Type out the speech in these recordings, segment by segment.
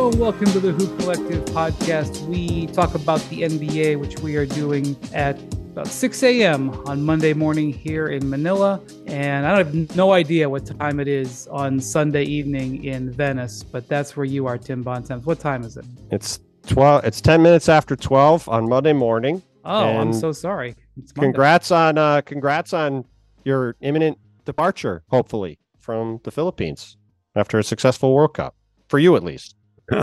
Hello and welcome to the Hoop Collective podcast. We talk about the NBA, which we are doing at about 6 a.m. on Monday morning here in Manila. And I have no idea what time it is on Sunday evening in Venice, but that's where you are, Tim Bontemps. What time is it? It's 12. It's 10 minutes after 12 on Monday morning. Oh, I'm so sorry. Congrats on your imminent departure, hopefully, from the Philippines after a successful World Cup. For you, at least.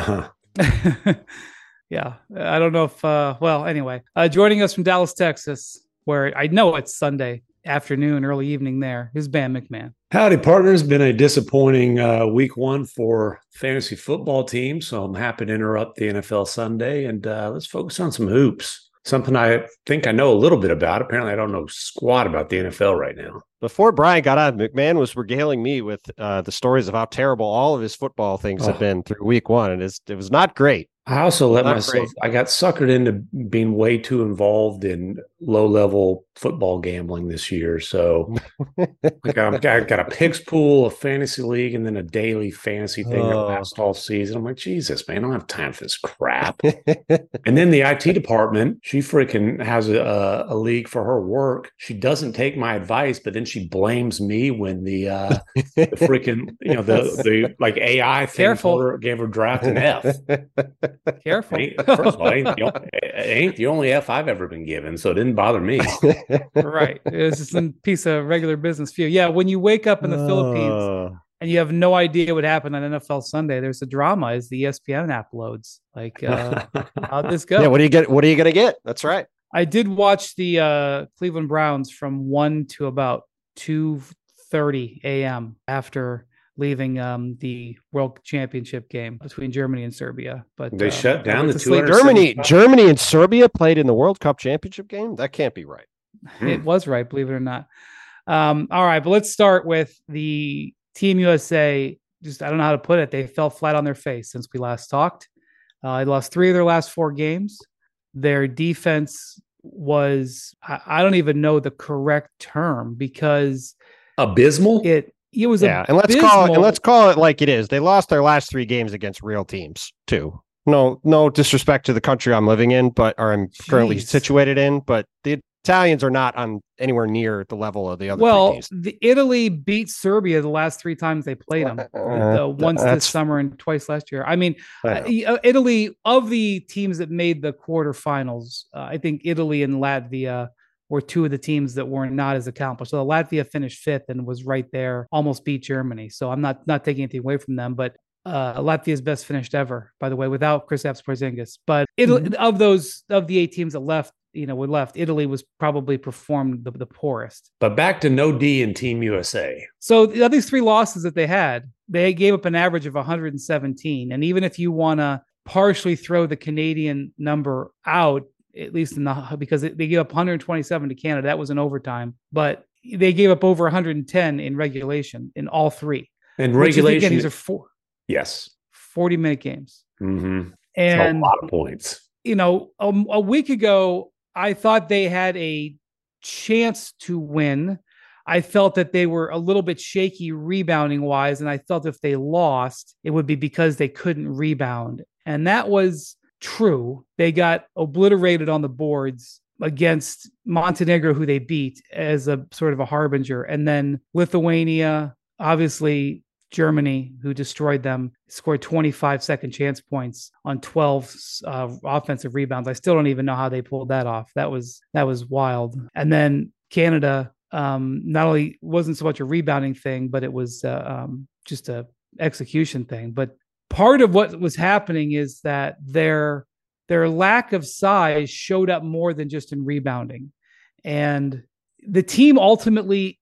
Yeah, I don't know if, anyway, joining us from Dallas, Texas, where I know it's Sunday afternoon, early evening there, is Bam McMahon. Howdy, partners. Been a disappointing week one for fantasy football teams, so I'm happy to interrupt the NFL Sunday, and let's focus on some hoops. Something I think I know a little bit about. Apparently, I don't know squat about the NFL right now. Before Brian got on, McMahon was regaling me with the stories of how terrible all of his football things have been through week one, and it was not great. I also I got suckered into being way too involved in low-level football gambling this year. So I got a picks pool, a fantasy league, and then a daily fantasy thing that lasts all season. I'm like, Jesus, man, I don't have time for this crap. And then the IT department, she freaking has a league for her work. She doesn't take my advice, but then she blames me when the freaking, the like AI thing gave her draft an F. Careful. First of all, ain't the only F I've ever been given, so it didn't bother me. Right. It's just a piece of regular business for you. Yeah, when you wake up in the Philippines and you have no idea what happened on NFL Sunday, there's a drama as the ESPN app loads. Like, how'd this go? Yeah, what do you get? What are you going to get? That's right. I did watch the Cleveland Browns from 1 to about 2:30 a.m. after leaving the World Championship game between Germany and Serbia. But they shut down the 200. Germany and Serbia played in the World Cup Championship game? That can't be right. It was right, believe it or not. All right, but let's start with the Team USA. Just, I don't know how to put it. They fell flat on their face since we last talked. They lost 3 of their last 4 games. Their defense was, I don't even know the correct term because abysmal. It was and let's call it like it is. They lost their last 3 games against real teams too. No disrespect to the country I'm living in, I'm currently situated in, but the Italians are not on anywhere near the level of the other 3 teams. Italy beat Serbia the last 3 times they played them. Once this summer and twice last year. I mean, Italy, of the teams that made the quarterfinals, I think Italy and Latvia were 2 of the teams that were not as accomplished. So Latvia finished 5th and was right there, almost beat Germany. So I'm not taking anything away from them, but Latvia's best finished ever, by the way, without Kristaps Porzingis. But Italy, of the 8 teams that left, Italy was probably performed the poorest. But back to no D in Team USA. So these 3 losses that they had, they gave up an average of 117. And even if you want to partially throw the Canadian number out, at least because they gave up 127 to Canada. That was in overtime, but they gave up over 110 in regulation in all 3. And regulation, these are 4. Yes, 40-minute games. Mm-hmm. And a lot of points. A week ago, I thought they had a chance to win. I felt that they were a little bit shaky rebounding wise, and I felt if they lost, it would be because they couldn't rebound, and that was true. They got obliterated on the boards against Montenegro, who they beat as a sort of a harbinger. And then Lithuania, obviously Germany, who destroyed them, scored 25 second chance points on 12 offensive rebounds. I still don't even know how they pulled that off. That was wild. And then Canada, not only wasn't so much a rebounding thing, but it was just a execution thing. But part of what was happening is that their lack of size showed up more than just in rebounding. And the team ultimately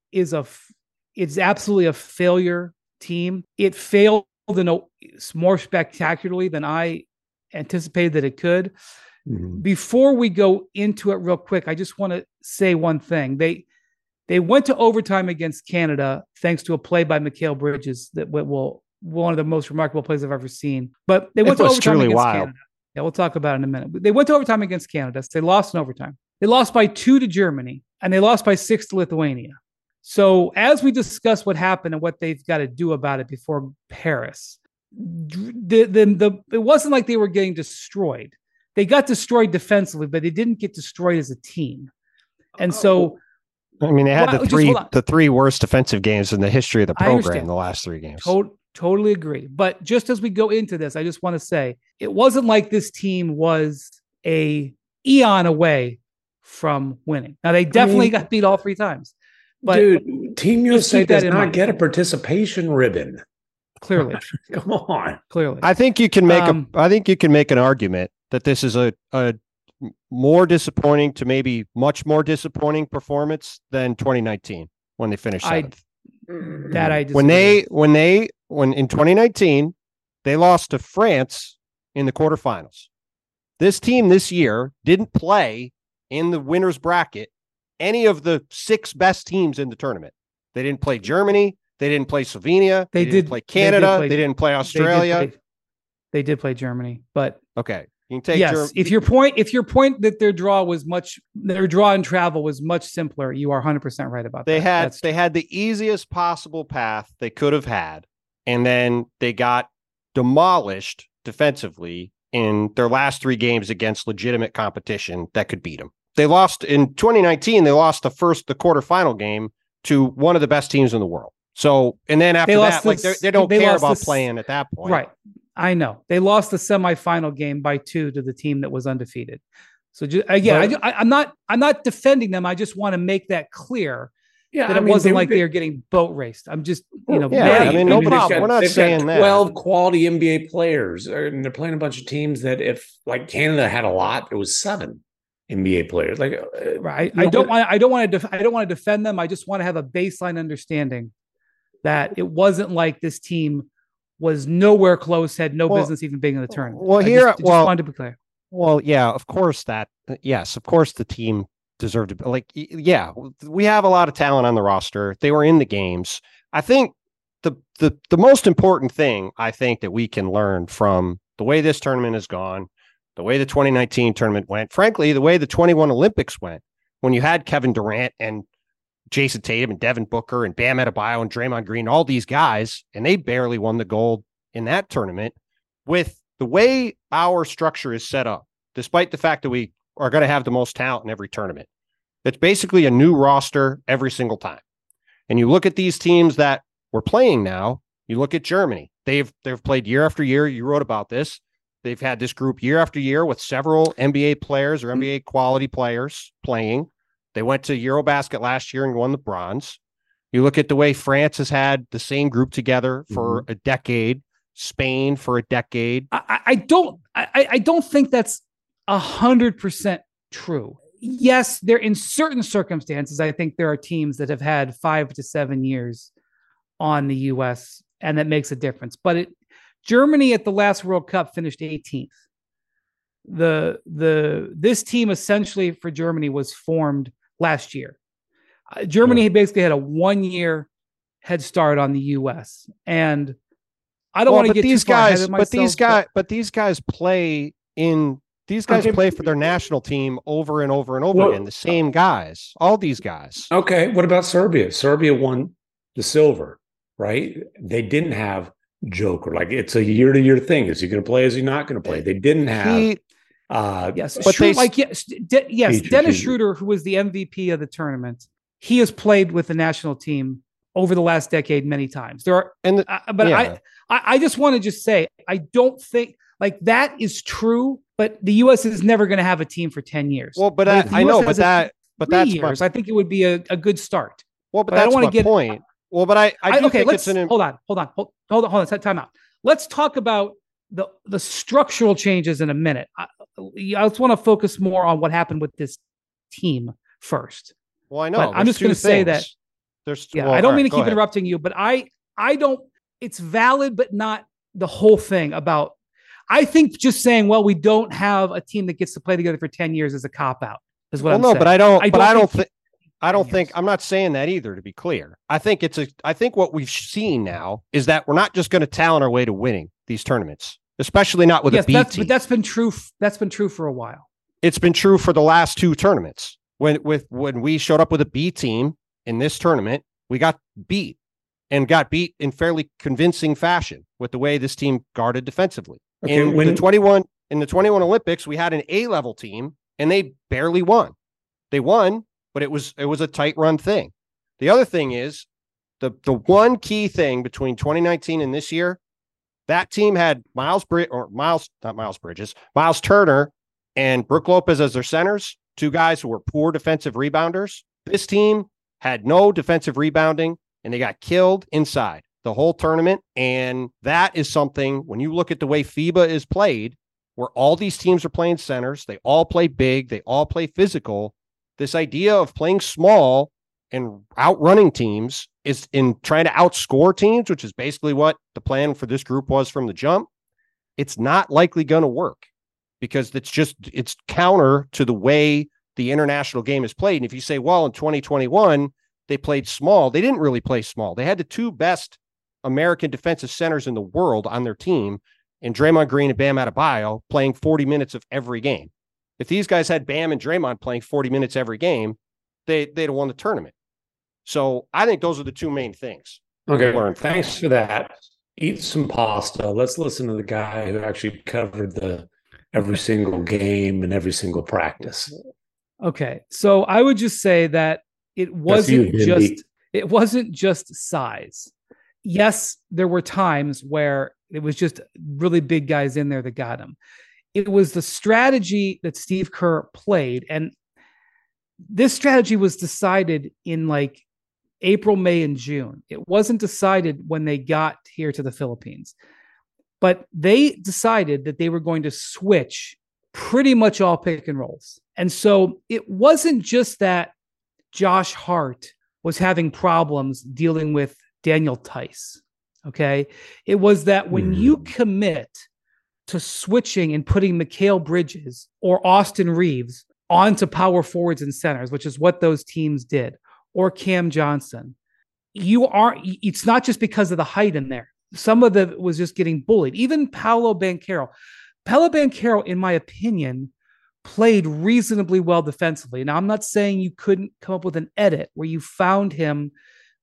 it's absolutely a failure team. It failed more spectacularly than I anticipated that it could. Mm-hmm. Before we go into it real quick, I just want to say one thing. They went to overtime against Canada thanks to a play by Mikal Bridges that will one of the most remarkable plays I've ever seen. But they went to overtime against Canada. Yeah, we'll talk about it in a minute. They went to overtime against Canada. So they lost in overtime. They lost by 2 to Germany, and they lost by 6 to Lithuania. So as we discuss what happened and what they've got to do about it before Paris, it wasn't like they were getting destroyed. They got destroyed defensively, but they didn't get destroyed as a team. And so, I mean, they had the three worst defensive games in the history of the program, the last 3 games. Totally agree. But just as we go into this, I just want to say it wasn't like this team was a eon away from winning. Now they definitely got beat all 3 times. But dude, Team USA does not get a participation ribbon. Clearly. Come on. Clearly. I think you can make an argument that this is a more disappointing to maybe much more disappointing performance than 2019 when they finished 7th. I disagree. When in 2019 they lost to France in the quarterfinals. This team this year didn't play in the winner's bracket any of the 6 best teams in the tournament. They didn't play Germany. They didn't play Slovenia. They didn't play Canada. They didn't play Australia. They did play Germany, but okay. You can take Germany. If your point that their draw and travel was much simpler, you are 100% right about that. They had the easiest possible path they could have had, and then they got demolished defensively in their last 3 games against legitimate competition that could beat them. They lost in 2019. They lost the quarterfinal game to one of the best teams in the world. So, and then after that, they don't care about playing at that point. Right. I know they lost the semifinal game by 2 to the team that was undefeated. So I'm not defending them. I just want to make that clear. Yeah, that it wasn't like they were getting boat raced. I'm just, no problem. We're not saying that. 12 quality NBA players, and they're playing a bunch of teams that if like Canada had a lot, it was 7 NBA players. Like, right. I don't want to defend them. I just want to have a baseline understanding that it wasn't like this team was nowhere close, had no business even being in the tournament. Well, I just wanted to be clear. Well, yeah, of course yes, of course the team deserved to, we have a lot of talent on the roster. They were in the games. I think the most important thing I think that we can learn from the way this tournament has gone, the way the 2019 tournament went, frankly, the way the 21 Olympics went, when you had Kevin Durant and Jason Tatum and Devin Booker and Bam Adebayo and Draymond Green, all these guys, and they barely won the gold in that tournament. With the way our structure is set up, despite the fact that we are going to have the most talent in every tournament, it's basically a new roster every single time. And you look at these teams that we're playing now, you look at Germany, they've played year after year. You wrote about this. They've had this group year after year with several NBA players or NBA quality players playing. They went to Eurobasket last year and won the bronze. You look at the way France has had the same group together for a decade, Spain for a decade. I don't think that's 100% true. Yes, there in certain circumstances, I think there are teams that have had 5 to 7 years on the U.S. and that makes a difference. But Germany at the last World Cup finished 18th. This team essentially for Germany was formed last year. Germany basically had a 1-year head start on the U.S. And I don't want to get these too far guys, ahead of myself. But these guys play in. These guys play for their national team over and over and over again. The same guys, all these guys. Okay, what about Serbia? Serbia won the silver, right? They didn't have Joker. Like, it's a year-to-year thing. Is he going to play? Is he not going to play? They didn't have. Yes, but Dennis Schroeder, who was the MVP of the tournament, he has played with the national team over the last decade many times. I just want to say, I don't think like that is true. But the U.S. is never going to have a team for 10 years. Well, but that's years. I think it would be a good start. Well, but that's I don't want to get point. Well, but I do think it's an hold on. Time out. Let's talk about the structural changes in a minute. I just want to focus more on what happened with this team first. Well, I know. I'm just going to say that. I don't mean to keep interrupting you, but I don't. It's valid, but not the whole thing about. I think just saying, well, we don't have a team that gets to play together for 10 years is a cop out. Is what I'm saying. But I don't think I'm not saying that either, to be clear. I think what we've seen now is that we're not just going to talent our way to winning these tournaments, especially not with a B team. But that's been true. That's been true for a while. It's been true for the last 2 tournaments. When we showed up with a B team in this tournament, we got beat. and got beat in fairly convincing fashion with the way this team guarded defensively. Okay, in the 21 Olympics, we had an A-level team and they barely won. They won, but it was a tight run thing. The other thing is the one key thing between 2019 and this year, that team had Miles Turner and Brook Lopez as their centers, two guys who were poor defensive rebounders. This team had no defensive rebounding, and they got killed inside the whole tournament. And that is something, when you look at the way FIBA is played, where all these teams are playing centers, they all play big, they all play physical. This idea of playing small and outrunning teams is in trying to outscore teams, which is basically what the plan for this group was from the jump. It's not likely going to work because it's counter to the way the international game is played. And if you say, well, in 2021, they played small, they didn't really play small. They had the two best American defensive centers in the world on their team in Draymond Green and Bam Adebayo playing 40 minutes of every game. If these guys had Bam and Draymond playing 40 minutes every game, they'd have won the tournament. So I think those are the two main things. Okay, thanks for that. Eat some pasta. Let's listen to the guy who actually covered every single game and every single practice. Okay, so I would just say that it wasn't just size. Yes, there were times where it was just really big guys in there that got him. It was the strategy that Steve Kerr played, and this strategy was decided in like April, May, and June. It wasn't decided when they got here to the Philippines, but they decided that they were going to switch pretty much all pick and rolls. And so it wasn't just that Josh Hart was having problems dealing with Daniel Tice. Okay. It was that when you commit to switching and putting Mikal Bridges or Austin Reeves onto power forwards and centers, which is what those teams did, or Cam Johnson, it's not just because of the height in there. Some of it was just getting bullied. Even Paolo Banchero, in my opinion, played reasonably well defensively. Now, I'm not saying you couldn't come up with an edit where you found him,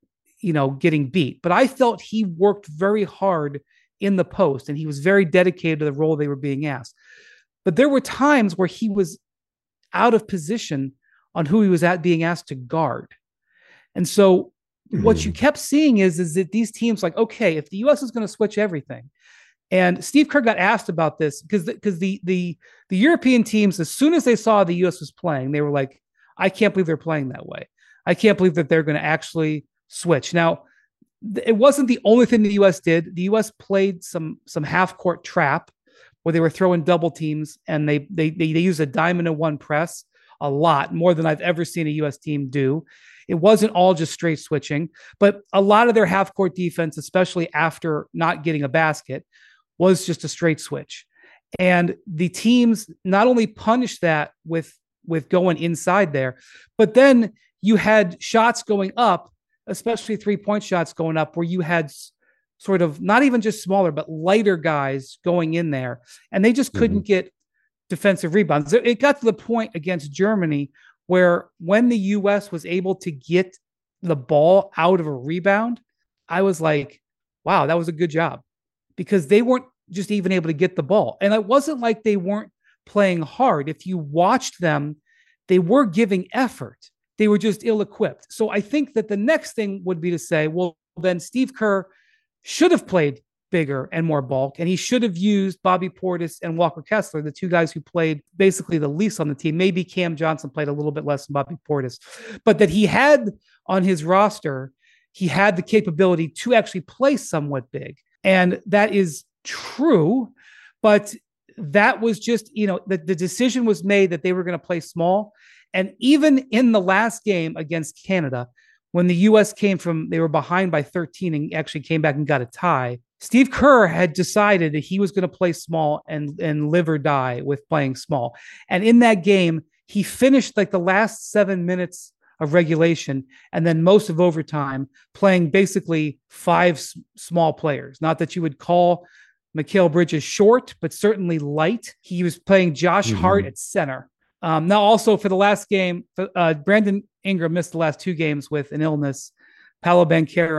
getting beat, but I felt he worked very hard in the post and he was very dedicated to the role they were being asked. But there were times where he was out of position on who he was being asked to guard. And so what you kept seeing is that these teams like, okay, if the U.S. is going to switch everything, and Steve Kerr got asked about this because the European teams, as soon as they saw the U.S. was playing, they were like, I can't believe they're playing that way. I can't believe that they're going to actually switch. Now, it wasn't the only thing the U.S. did. The U.S. played some half-court trap where they were throwing double teams, and they used a diamond and one press a lot, more than I've ever seen a U.S. team do. It wasn't all just straight switching, but a lot of their half-court defense, especially after not getting a basket, was just a straight switch. And the teams not only punished that with going inside there, but then you had shots going up, especially 3-point shots going up, where you had sort of not even just smaller, but lighter guys going in there, and they just couldn't get defensive rebounds. It got to the point against Germany where when the U.S. was able to get the ball out of a rebound, I was like, wow, that was a good job, because they weren't just even able to get the ball. And it wasn't like they weren't playing hard. If you watched them, they were giving effort. They were just ill-equipped. So I think that the next thing would be to say, well, then Steve Kerr should have played bigger and more bulk, and he should have used Bobby Portis and Walker Kessler, the two guys who played basically the least on the team. Maybe Cam Johnson played a little bit less than Bobby Portis, but that he had on his roster, he had the capability to actually play somewhat big. And that is true, but that was just, the decision was made that they were going to play small. And even in the last game against Canada, when the U.S. they were behind by 13 and actually came back and got a tie, Steve Kerr had decided that he was going to play small and live or die with playing small. And in that game, he finished like the last 7 minutes of regulation and then most of overtime playing basically 5 small players. Not that you would call Mikal Bridges short, but certainly light. He was playing Josh Hart at center. Now, also for the last game, Brandon Ingram missed the last 2 games with an illness. Paolo Banchero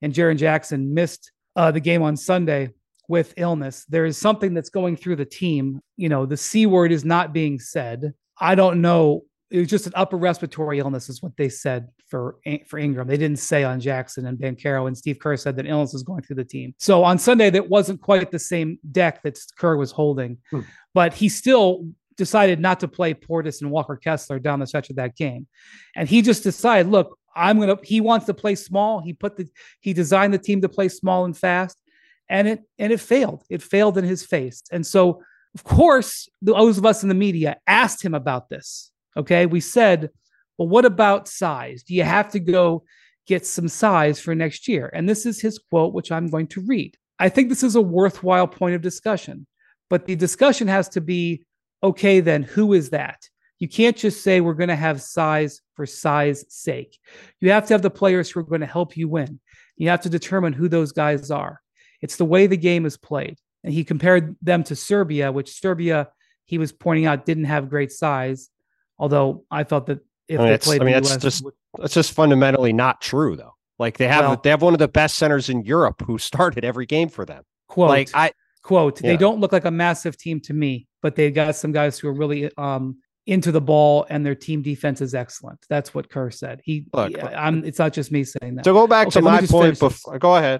and Jaren Jackson missed the game on Sunday with illness. There is something that's going through the team. The C word is not being said. I don't know. It was just an upper respiratory illness is what they said for Ingram. They didn't say on Jackson and Banchero, and Steve Kerr said that illness is going through the team. So on Sunday, that wasn't quite the same deck that Kerr was holding, but he still decided not to play Portis and Walker Kessler down the stretch of that game. And he just decided, look, he wants to play small. He designed the team to play small and fast, and it failed. It failed in his face. And so, of course, those of us in the media asked him about this. Okay. We said, well, what about size? Do you have to go get some size for next year? And this is his quote, which I'm going to read. I think this is a worthwhile point of discussion, but the discussion has to be, okay, then who is that? You can't just say we're going to have size for size sake. You have to have the players who are going to help you win. You have to determine who those guys are. It's the way the game is played. And he compared them to Serbia, which Serbia, he was pointing out, didn't have great size. Although I felt that if they played the US, that's just fundamentally not true, though. Like they have one of the best centers in Europe who started every game for them. Quote, they don't look like a massive team to me, but they got some guys who are really into the ball, and their team defense is excellent. That's what Kerr said. It's not just me saying that. So go back to my point. Go ahead.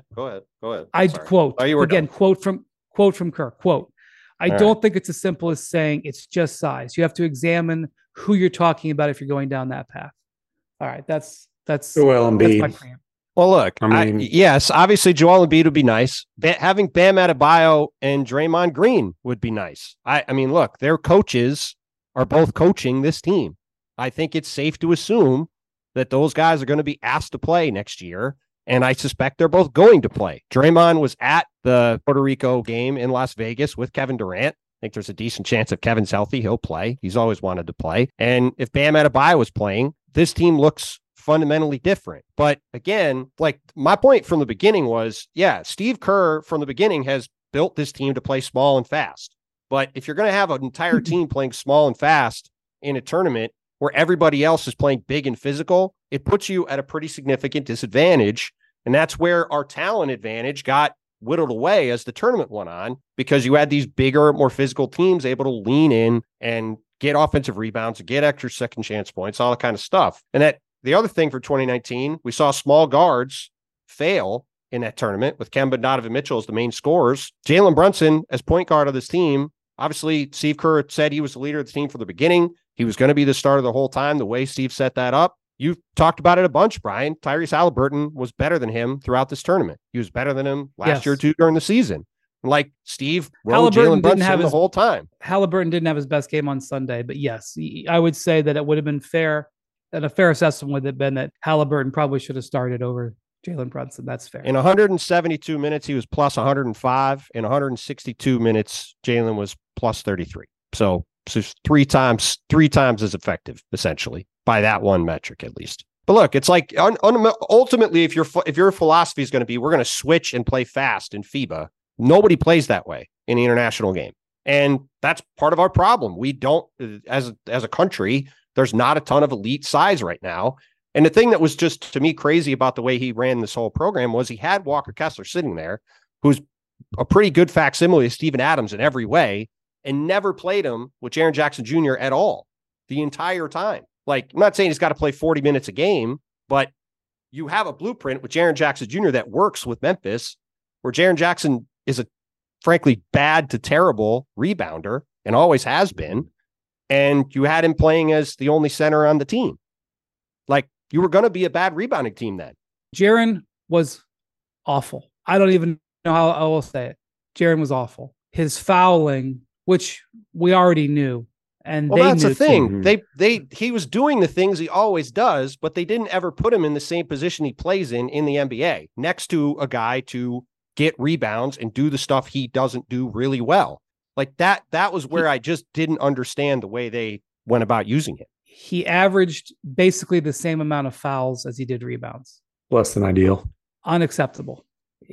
I quote again. Quote from Kerr. Quote. I don't think it's as simple as saying it's just size. You have to examine who you're talking about if you're going down that path. All right, that's Joel Embiid. That's my well, look, yes, obviously Joel Embiid would be nice. Having Bam Adebayo and Draymond Green would be nice. I mean, look, their coaches are both coaching this team. I think it's safe to assume that those guys are going to be asked to play next year, and I suspect they're both going to play. Draymond was at the Puerto Rico game in Las Vegas with Kevin Durant. I think there's a decent chance if Kevin's healthy, he'll play. He's always wanted to play. And if Bam Adebayo was playing, this team looks fundamentally different. But again, like my point from the beginning was, Steve Kerr from the beginning has built this team to play small and fast. But if you're going to have an entire team playing small and fast in a tournament where everybody else is playing big and physical, it puts you at a pretty significant disadvantage. And that's where our talent advantage got whittled away as the tournament went on, because you had these bigger, more physical teams able to lean in and get offensive rebounds, get extra second chance points, all that kind of stuff. And that the other thing for 2019, we saw small guards fail in that tournament with Kemba, Donovan Mitchell as the main scorers. Jalen Brunson as point guard of this team. Obviously, Steve Kerr said he was the leader of the team from the beginning. He was going to be the starter the whole time, the way Steve set that up. You've talked about it a bunch, Brian. Tyrese Halliburton was better than him throughout this tournament. He was better than him last year, too, during the season. Like Steve rode Jalen Brunson the whole time. Halliburton didn't have his best game on Sunday, but yes, I would say that it would have been fair, and a fair assessment would have been that Halliburton probably should have started over Jalen Brunson. That's fair. In 172 minutes, he was plus 105. In 162 minutes, Jalen was plus 33. So three times as effective, essentially, by that one metric at least. But look, it's like ultimately, if your philosophy is going to be we're going to switch and play fast in FIBA, nobody plays that way in the international game, and that's part of our problem. We don't, as a country, there's not a ton of elite size right now. And the thing that was just to me crazy about the way he ran this whole program was he had Walker Kessler sitting there, who's a pretty good facsimile of Steven Adams in every way, and never played him with Jaren Jackson Jr. at all the entire time. Like, I'm not saying he's got to play 40 minutes a game, but you have a blueprint with Jaren Jackson Jr. that works with Memphis, where Jaren Jackson is a frankly bad to terrible rebounder and always has been. And you had him playing as the only center on the team. Like, you were going to be a bad rebounding team then. Jaren was awful. I don't even know how I will say it. Jaren was awful. His fouling, which we already knew. And that's the thing. He was doing the things he always does, but they didn't ever put him in the same position he plays in the NBA, next to a guy to get rebounds and do the stuff he doesn't do really well. Like that was where I just didn't understand the way they went about using him. He averaged basically the same amount of fouls as he did rebounds. Less than ideal. Unacceptable.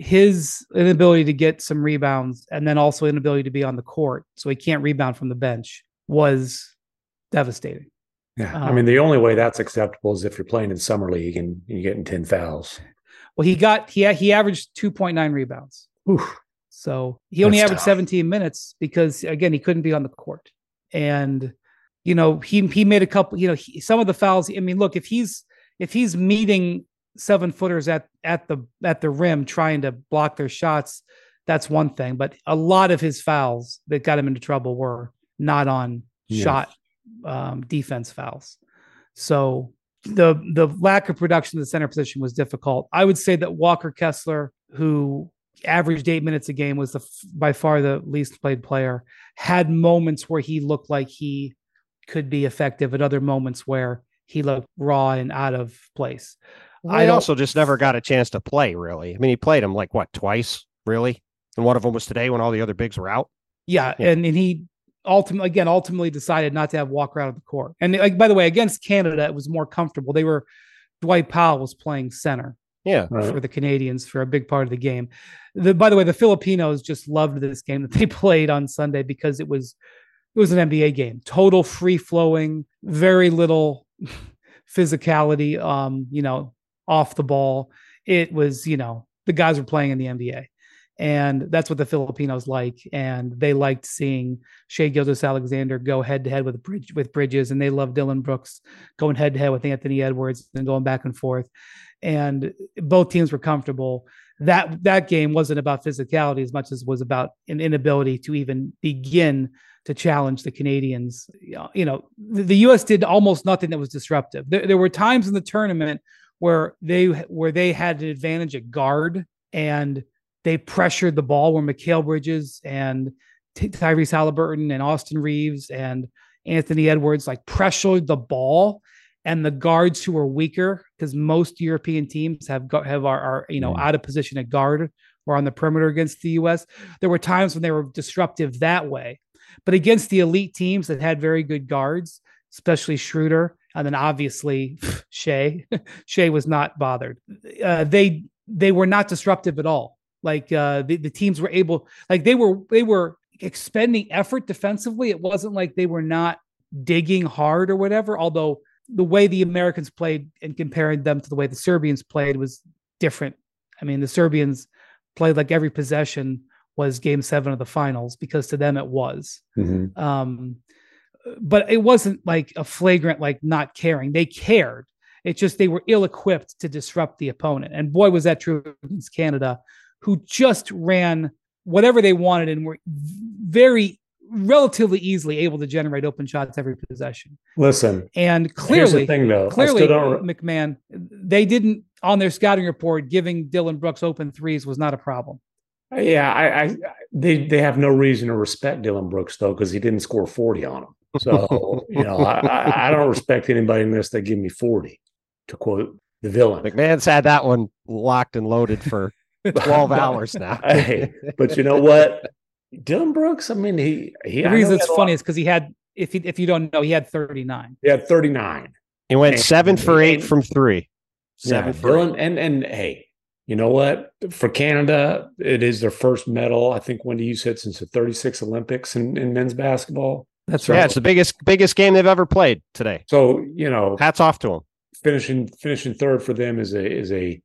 His inability to get some rebounds and then also inability to be on the court, so he can't rebound from the bench, was devastating. Yeah. I mean, the only way that's acceptable is if you're playing in summer league and you're getting 10 fouls. Well, he averaged 2.9 rebounds. Oof. So he only averaged tough. 17 minutes because, again, he couldn't be on the court. And, he made a couple, some of the fouls. I mean, look, if he's meeting 7-footers at the rim trying to block their shots, that's one thing. But a lot of his fouls that got him into trouble were not on shot defense fouls. So the lack of production in the center position was difficult. I would say that Walker Kessler, who averaged 8 minutes a game, was by far the least played player, had moments where he looked like he could be effective, at other moments where he looked raw and out of place. Well, I also just never got a chance to play, really. I mean, he played him twice, really? And one of them was today when all the other bigs were out. Yeah. And he ultimately decided not to have Walker out of the court. And by the way, against Canada, it was more comfortable. Dwight Powell was playing center. Yeah, for the Canadians for a big part of the game. By the way, the Filipinos just loved this game that they played on Sunday because it was an NBA game, total free flowing, very little physicality, off the ball. It was, the guys were playing in the NBA, and that's what the Filipinos like. And they liked seeing Shai Gilgeous-Alexander go head to head with Bridges, and they loved Dillon Brooks going head to head with Anthony Edwards and going back and forth. And both teams were comfortable. That game wasn't about physicality as much as was about an inability to even begin to challenge the Canadians. The U.S. did almost nothing that was disruptive. There were times in the tournament where they had an advantage at guard, and they pressured the ball, where Mikal Bridges and Tyrese Halliburton and Austin Reeves and Anthony Edwards pressured the ball. And the guards who are weaker, because most European teams are out of position at guard or on the perimeter against the U.S. There were times when they were disruptive that way, but against the elite teams that had very good guards, especially Schroeder, and then obviously Shai was not bothered. They were not disruptive at all. The teams were able, they were expending effort defensively. It wasn't like they were not digging hard or whatever, although the way the Americans played and comparing them to the way the Serbians played was different. I mean, the Serbians played like every possession was game 7 of the finals, because to them it was. Mm-hmm. But it wasn't like a flagrant, not caring. They cared. It's just they were ill-equipped to disrupt the opponent. And boy, was that true against Canada, who just ran whatever they wanted and were relatively easily able to generate open shots every possession. Listen, and clearly, here's the thing, though. McMahon, they didn't, on their scouting report, giving Dillon Brooks open threes was not a problem. Yeah, they have no reason to respect Dillon Brooks, though, because he didn't score 40 on him. So I don't respect anybody unless they give me 40. To quote the villain, McMahon's had that one locked and loaded for 12 hours now. Hey, but you know what? Dillon Brooks, I mean, the reason it's funny is because he had, if you don't know, he had 39. He had 39. He went 7 for 8 from 3. 7 for Dillon, 8. And hey, you know what? For Canada, it is their first medal, I think, Wendy, you said, since the 36 Olympics in men's basketball. That's right. Yeah, it's the biggest game they've ever played today. So, hats off to them. Finishing third for them is a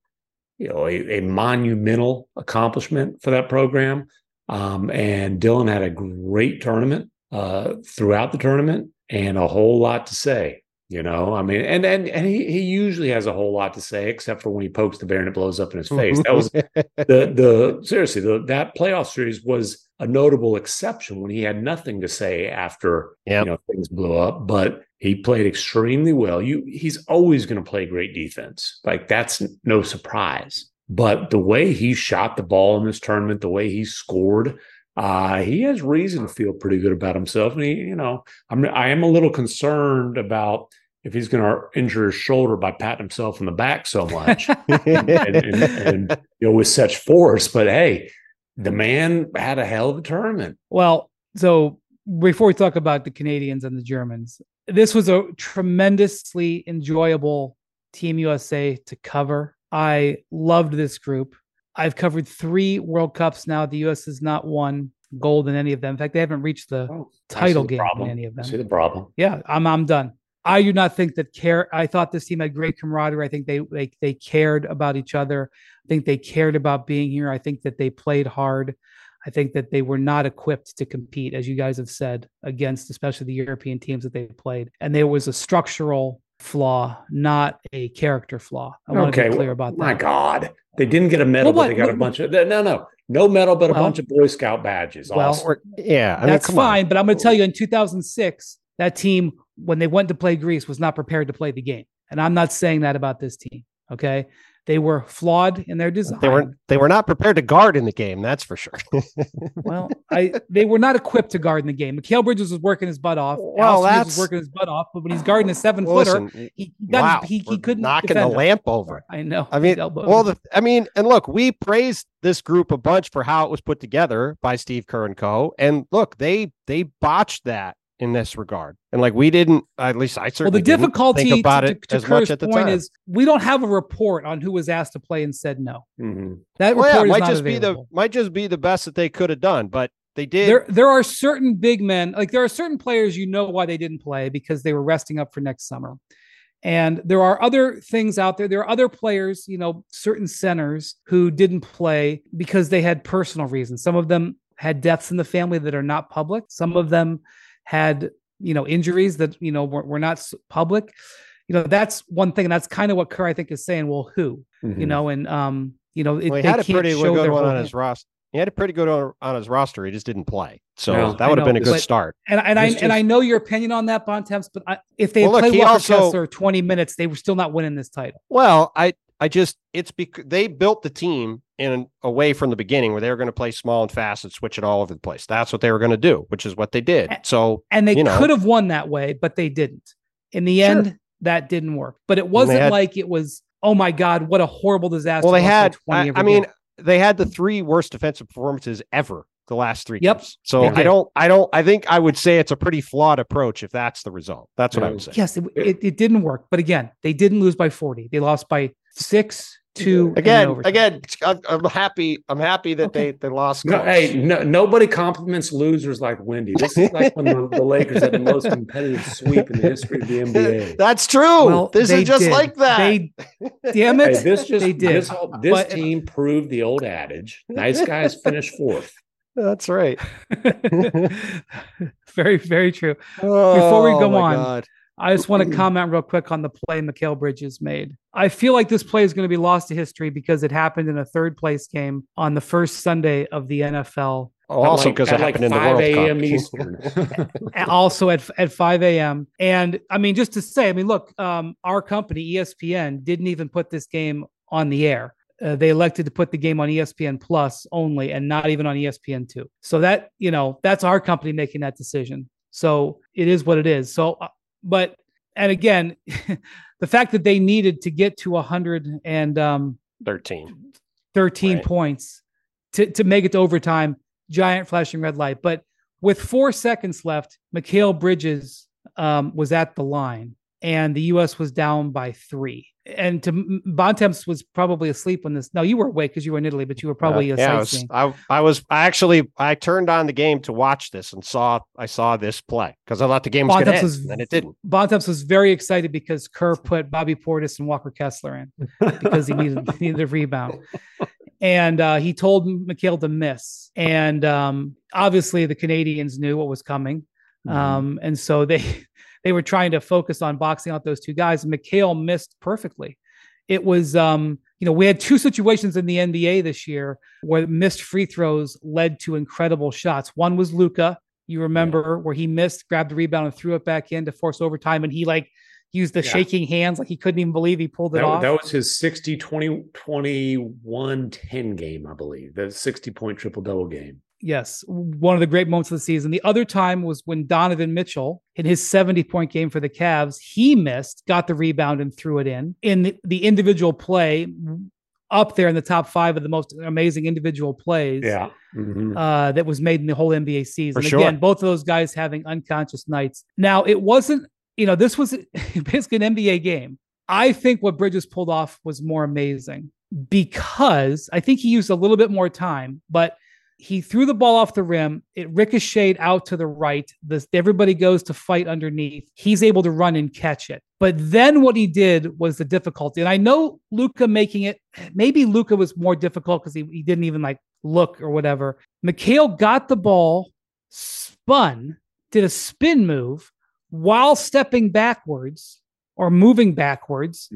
monumental accomplishment for that program. And Dillon had a great tournament throughout the tournament, and a whole lot to say. I mean, and he usually has a whole lot to say, except for when he pokes the bear and it blows up in his face. That was seriously, that playoff series was a notable exception when he had nothing to say after things blew up. But he played extremely well. He's always going to play great defense. That's no surprise. But the way he shot the ball in this tournament, the way he scored, he has reason to feel pretty good about himself. And I am a little concerned about if he's going to injure his shoulder by patting himself in the back so much and with such force. But hey, the man had a hell of a tournament. Well, so before we talk about the Canadians and the Germans, this was a tremendously enjoyable Team USA to cover. I loved this group. I've covered 3 World Cups now. The U.S. has not won gold in any of them. In fact, they haven't reached the title game in any of them. I see the problem. Yeah, I'm done. I do not think that I thought this team had great camaraderie. I think they cared about each other. I think they cared about being here. I think that they played hard. I think that they were not equipped to compete, as you guys have said, against especially the European teams that they played. And there was a structural flaw, not a character flaw. I want to be clear about that. My God. They didn't get a medal, but they got a bunch of no medal, but a bunch of Boy Scout badges. Awesome. That's fine. But I'm going to tell you, in 2006, that team, when they went to play Greece, was not prepared to play the game. And I'm not saying that about this team. Okay. They were flawed in their design. They were not prepared to guard in the game. That's for sure. Well, they were not equipped to guard in the game. Mikal Bridges was working his butt off. Well, was working his butt off, but when he's guarding a 7-footer, he couldn't knocking the lamp over. I know. I mean, and look, we praised this group a bunch for how it was put together by Steve Kerr and co. And look, they botched that in this regard. And like, we didn't, at least I certainly the difficulty didn't think about it to as Kerr's much at the point time. is we don't have a report on who was asked to play and said no. Mm-hmm. That report might is just available. might just be the best that they could have done, but they did. There are certain big men, like there are certain players, why they didn't play because they were resting up for next summer. And there are other things out there. There are other players, certain centers who didn't play because they had personal reasons. Some of them had deaths in the family that are not public. Some of them had injuries that, were not public. That's one thing. And that's kind of what Kerr, I think, is saying. Well, who, he had a pretty good one on his roster. He had a pretty good on his roster. He just didn't play. So that would have been a good start. And I know your opinion on that, Bontemps, but if they played Walker Kessler 20 minutes, they were still not winning this title. Well, it's because they built the team in a way from the beginning where they were going to play small and fast and switch it all over the place. That's what they were going to do, which is what they did. And they could have won that way, but they didn't. In the end, that didn't work. But it wasn't like it was, oh my God, what a horrible disaster. Well, they had, they had the 3 worst defensive performances ever the last 3 games. So I think I would say it's a pretty flawed approach if that's the result. That's what I would say. Yes, it didn't work. But again, they didn't lose by 40. They lost by 6-2. Again, I'm happy that they lost. Nobody compliments losers like Wendy. This is like when the Lakers had the most competitive sweep in the history of the NBA. That's true. Well, this is just like that. Damn it. They did. This team proved the old adage: nice guys finish fourth. That's right. Very, very true. Before we go on, I just want to comment real quick on the play Mikal Bridges made. I feel like this play is going to be lost to history because it happened in a third place game on the first Sunday of the NFL. Also because it happened in the World 5 a.m. Cup. Eastern. Also at 5 a.m. And I mean, just to say, look, our company, ESPN, didn't even put this game on the air. They elected to put the game on ESPN Plus only and not even on ESPN2. So that, that's our company making that decision. So it is what it is. So, and again, the fact that they needed to get to 113 points to make it to overtime, giant flashing red light. But with 4 seconds left, Mikal Bridges was at the line and the U.S. was down by 3. And Bontemps was probably asleep when this. No, you were awake because you were in Italy, but you were probably sightseeing. I turned on the game to watch this and I saw this play because I thought the game was going to end, and it didn't. Bontemps was very excited because Kerr put Bobby Portis and Walker Kessler in because he needed a rebound. And he told Mikal to miss. And obviously the Canadians knew what was coming. And so they were trying to focus on boxing out those 2 guys. And Mikal missed perfectly. It was, we had 2 situations in the NBA this year where missed free throws led to incredible shots. One was Luka, you remember, where he missed, grabbed the rebound and threw it back in to force overtime. And he used the shaking hands like he couldn't even believe he pulled it off. That was his 60-20-21-10 game, I believe. The 60-point triple-double game. Yes, one of the great moments of the season. The other time was when Donovan Mitchell, in his 70-point game for the Cavs, he missed, got the rebound and threw it in. In the individual play, up there in the top 5 of the most amazing individual plays that was made in the whole NBA season. Again, both of those guys having unconscious nights. Now, it wasn't, this was basically an NBA game. I think what Bridges pulled off was more amazing because I think he used a little bit more time, but he threw the ball off the rim. It ricocheted out to the right. Everybody goes to fight underneath. He's able to run and catch it. But then what he did was the difficulty. And I know Luka making it, maybe Luka was more difficult because he didn't even like look or whatever. Mikal got the ball, spun, did a spin move while stepping backwards or moving backwards.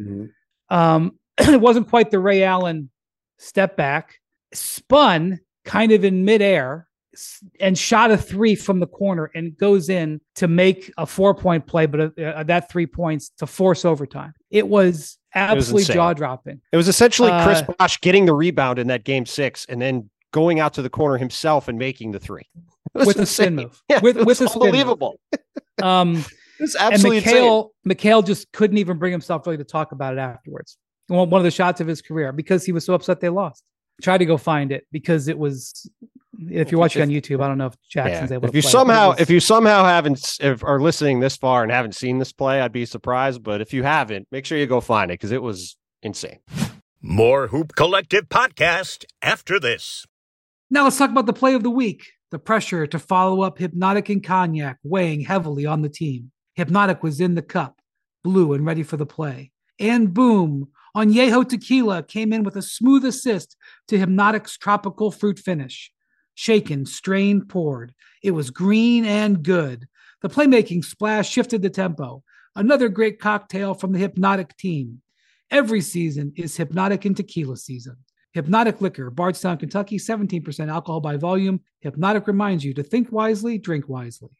It wasn't quite the Ray Allen step back, spun kind of in midair and shot a 3 from the corner and goes in to make a 4-point play, but that 3 points to force overtime. It was absolutely jaw-dropping. It was essentially Chris Bosh getting the rebound in that game 6 and then going out to the corner himself and making the 3. With a spin move. Yeah, with a spin unbelievable. It's absolutely Mikal just couldn't even bring himself really to talk about it afterwards. One of the shots of his career because he was so upset they lost. Try to go find it because it was. If you're watching on YouTube, I don't know if Jackson's able to play. If you somehow are listening this far and haven't seen this play, I'd be surprised. But if you haven't, make sure you go find it because it was insane. More Hoop Collective podcast after this. Now let's talk about the play of the week. The pressure to follow up Hypnotic and Cognac weighing heavily on the team. Hypnotic was in the cup, blue and ready for the play. And boom, Añejo Tequila came in with a smooth assist to Hypnotic's tropical fruit finish. Shaken, strained, poured. It was green and good. The playmaking splash shifted the tempo. Another great cocktail from the Hypnotic team. Every season is Hypnotic and Tequila season. Hypnotic Liquor, Bardstown, Kentucky, 17% alcohol by volume. Hypnotic reminds you to think wisely, drink wisely.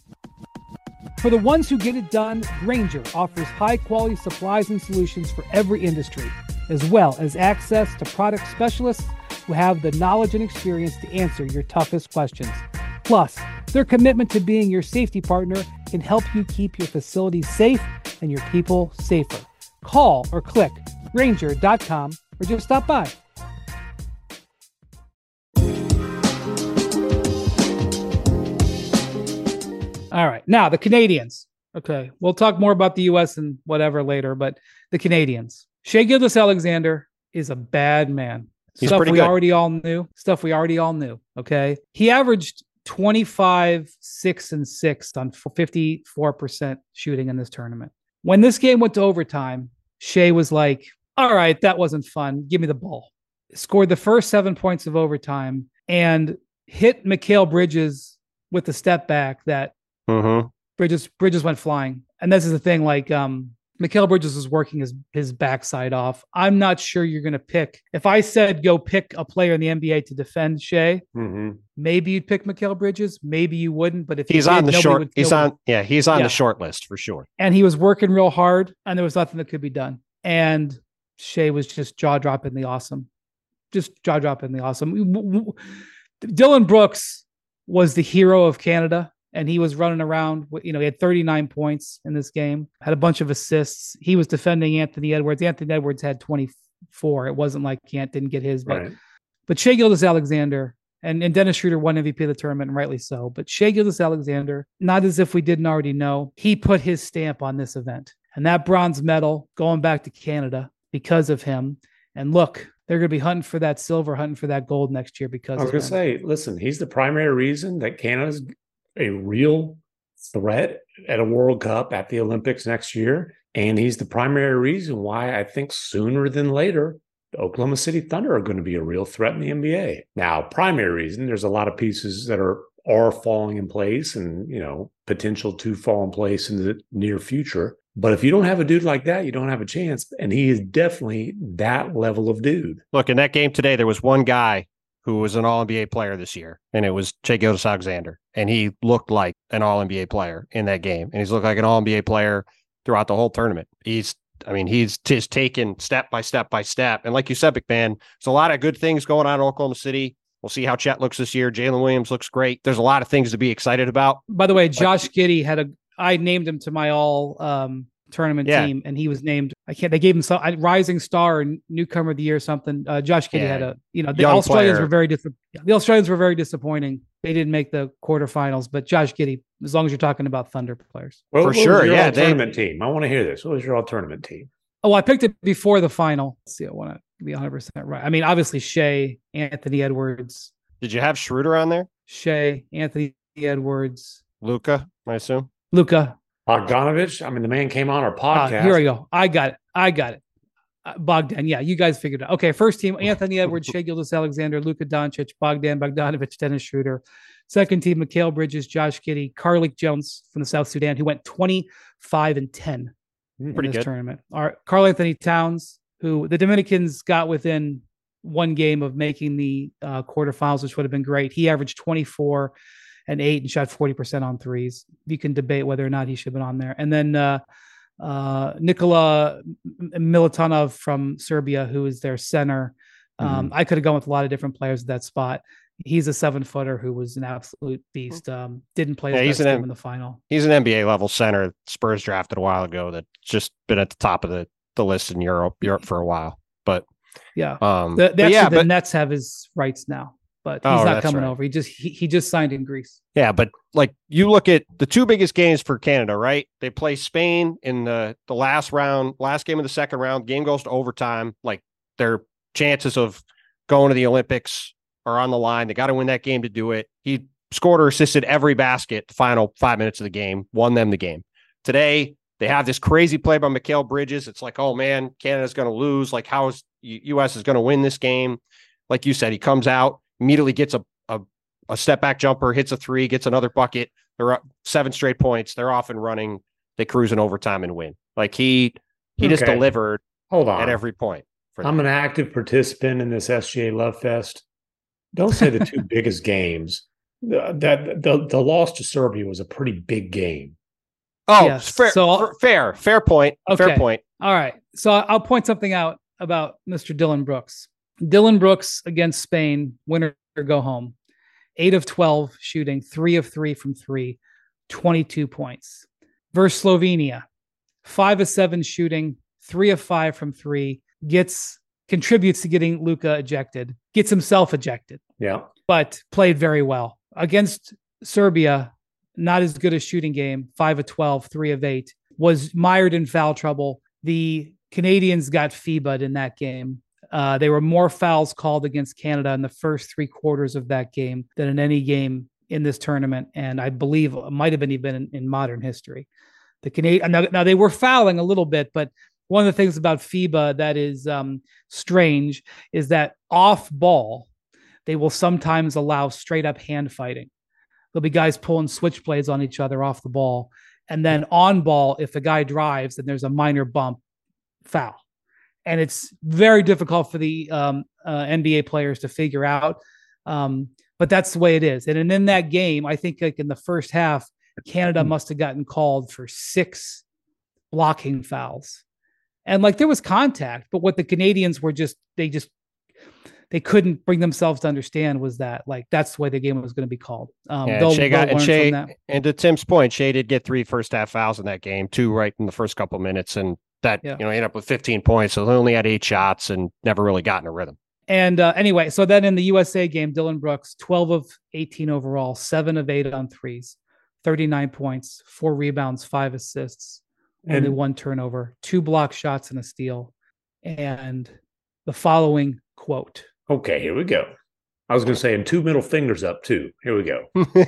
For the ones who get it done, Grainger offers high-quality supplies and solutions for every industry, as well as access to product specialists who have the knowledge and experience to answer your toughest questions. Plus, their commitment to being your safety partner can help you keep your facility safe and your people safer. Call or click Grainger.com or just stop by. All right. Now, the Canadians. Okay. We'll talk more about the U.S. and whatever later, but the Canadians. Shai Gilgeous-Alexander is a bad man. He's Stuff pretty we good. already all knew. Okay. He averaged 25, 6, and 6 on 54% shooting in this tournament. When this game went to overtime, Shai was like, all right, that wasn't fun. Give me the ball. Scored the first 7 points of overtime and hit Mikal Bridges with the step back that Bridges went flying. And this is the thing, like Mikal Bridges was working his backside off. I'm not sure you're going to pick. If I said go pick a player in the NBA to defend Shai, maybe you'd pick Mikal Bridges. Maybe you wouldn't. But if he's on the short, he's on the short list for sure. And he was working real hard, and there was nothing that could be done. And Shai was just jaw-droppingly awesome. Dylan Brooks was the hero of Canada. And he was running around, he had 39 points in this game, had a bunch of assists. He was defending Anthony Edwards. Anthony Edwards had 24. It wasn't like Ant didn't get his, but Shai Gilgeous-Alexander and Dennis Schroeder won MVP of the tournament, and rightly so. But Shai Gilgeous-Alexander, not as if we didn't already know, he put his stamp on this event. And that bronze medal going back to Canada because of him. And look, they're going to be hunting for that silver, hunting for that gold next year because I was going to say, listen, he's the primary reason that Canada's a real threat at a World Cup, at the Olympics next year. And he's the primary reason why I think sooner than later, the Oklahoma City Thunder are going to be a real threat in the NBA. Now, primary reason, there's a lot of pieces that are falling in place and, potential to fall in place in the near future. But if you don't have a dude like that, you don't have a chance. And he is definitely that level of dude. Look, in that game today, there was one guy who was an All-NBA player this year, and it was Shai Gilgeous-Alexander. And he looked like an All-NBA player in that game. And he's looked like an All-NBA player throughout the whole tournament. He's just taken step by step by step. And like you said, McMahon, there's a lot of good things going on in Oklahoma City. We'll see how Chet looks this year. Jalen Williams looks great. There's a lot of things to be excited about. By the way, Josh Giddey I named him to my all tournament team, and he was named. They gave him some rising star and newcomer of the year or something. Josh Giddey had the Australians were very different. The Australians were very disappointing. They didn't make the quarterfinals, but Josh Giddey, as long as you're talking about Thunder players, for sure. Yeah, tournament team. I want to hear this. What was your all tournament team? Oh, I picked it before the final. Let's see, I want to be 100% right. I mean, obviously Shai, Anthony Edwards, Did you have Schroeder on there? Shea, Anthony Edwards, Luka, I assume. Luka. Bogdanovich. I mean, the man came on our podcast. Here we go. I got it. Bogdan. Yeah, you guys figured it out. Okay, first team, Anthony Edwards, Shai Gilgeous-Alexander, Luka Doncic, Bogdan Bogdanovich, Dennis Schroeder. Second team, Mikal Bridges, Josh Giddey, Carlik Jones from the South Sudan, who went 25-10 in this tournament. Karl Anthony Towns, who the Dominicans got within one game of making the quarterfinals, which would have been great. He averaged 24 and 8 and shot 40% on threes. You can debate whether or not he should have been on there. And then Nikola Milutinov from Serbia, who is their center. I could have gone with a lot of different players at that spot. He's a 7-footer who was an absolute beast. Didn't play his best game in the final. He's an NBA level center. Spurs drafted a while ago that's just been at the top of the list in Europe for a while. But yeah, the Nets have his rights now, but he's not coming over. He just signed in Greece. Yeah, but like you look at the two biggest games for Canada, right? They play Spain in the last game of the second round. Game goes to overtime. Like their chances of going to the Olympics are on the line. They got to win that game to do it. He scored or assisted every basket the final 5 minutes of the game, won them the game. Today, they have this crazy play by Mikal Bridges. It's like, oh man, Canada's going to lose. Like, how is U.S. is going to win this game? Like you said, he comes out, immediately gets a step back jumper, hits a three, gets another bucket. They're up 7 straight points. They're off and running. They cruise in overtime and win. Like he just delivered at every point. I'm an active participant in this SGA Love Fest. Don't say the two biggest games. The loss to Serbia was a pretty big game. Oh, yes. Fair point. Okay. Fair point. All right. So I'll point something out about Mr. Dillon Brooks. Dillon Brooks against Spain, winner or go home. 8 of 12 shooting, 3 of 3 from 3, 22 points. Versus Slovenia, 5 of 7 shooting, 3 of 5 from 3, contributes to getting Luka ejected, gets himself ejected. Yeah. But played very well. Against Serbia, not as good a shooting game, 5 of 12, 3 of 8, was mired in foul trouble. The Canadians got FIBA'd in that game. There were more fouls called against Canada in the first 3 quarters of that game than in any game in this tournament. And I believe it might have been even in modern history. The Canadian now they were fouling a little bit, but one of the things about FIBA that is strange is that off ball, they will sometimes allow straight up hand fighting. There'll be guys pulling switchblades on each other off the ball. And then on ball, if the guy drives and there's a minor bump, foul. And it's very difficult for the NBA players to figure out. But that's the way it is. And in that game, I think like in the first half, Canada must have gotten called for 6 blocking fouls. And like there was contact, but what the Canadians were they couldn't bring themselves to understand was that like that's the way the game was going to be called. And to Tim's point, Shea did get 3 first half fouls in that game, 2 right in the first couple minutes, and that ended up with 15 points. So they only had 8 shots and never really got in a rhythm. And anyway, so then in the USA game, Dillon Brooks, 12 of 18 overall, 7 of 8 on threes, 39 points, 4 rebounds, 5 assists. Only 1 turnover, 2 block shots and a steal, and the following quote. Okay, here we go. I was going to say, and 2 middle fingers up too. Here we go.